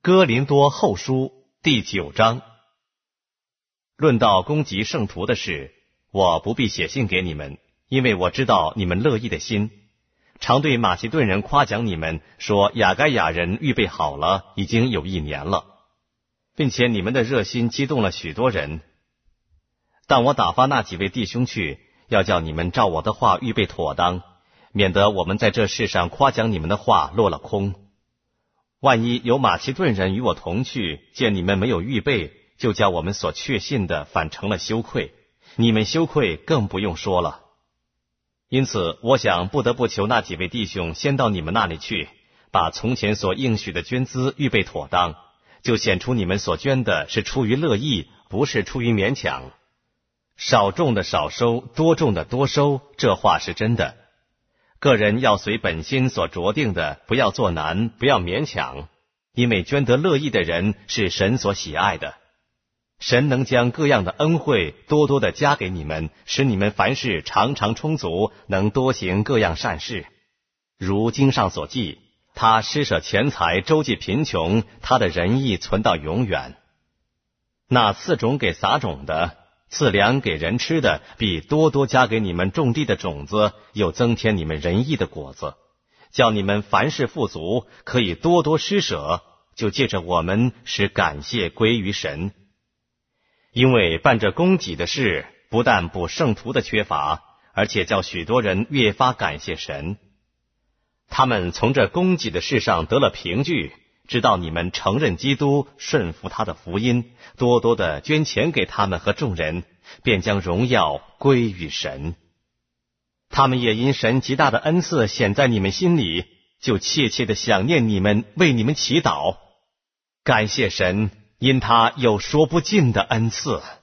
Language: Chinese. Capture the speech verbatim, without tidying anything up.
哥林多后书第九章。论到攻击圣徒的事，我不必写信给你们，因为我知道你们乐意的心，常对马其顿人夸奖你们，说亚该亚人预备好了，已经有一年了，并且你们的热心激动了许多人。但我打发那几位弟兄去，要叫你们照我的话预备妥当，免得我们在这世上夸奖你们的话落了空。万一有马其顿人与我同去，见你们没有预备，就叫我们所确信的反成了羞愧，你们羞愧更不用说了。因此我想不得不求那几位弟兄先到你们那里去，把从前所应许的捐资预备妥当，就显出你们所捐的是出于乐意，不是出于勉强。少种的少收，多种的多收，这话是真的。个人要随本心所酌定的，不要做难，不要勉强，因为捐得乐意的人是神所喜爱的。神能将各样的恩惠多多的加给你们，使你们凡事常常充足，能多行各样善事。如经上所记，他施舍钱财，周济贫穷，他的仁义存到永远。那赐种给撒种的，赐粮给人吃的，必多多加给你们种地的种子，又增添你们仁义的果子，叫你们凡事富足，可以多多施舍，就借着我们使感谢归于神。因为办这供给的事，不但补圣徒的缺乏，而且叫许多人越发感谢神。他们从这供给的事上得了凭据，知道你们承认基督，顺服他的福音，多多的捐钱给他们和众人，便将荣耀归于神。他们也因神极大的恩赐显在你们心里，就切切的想念你们，为你们祈祷。感谢神，因他有说不尽的恩赐。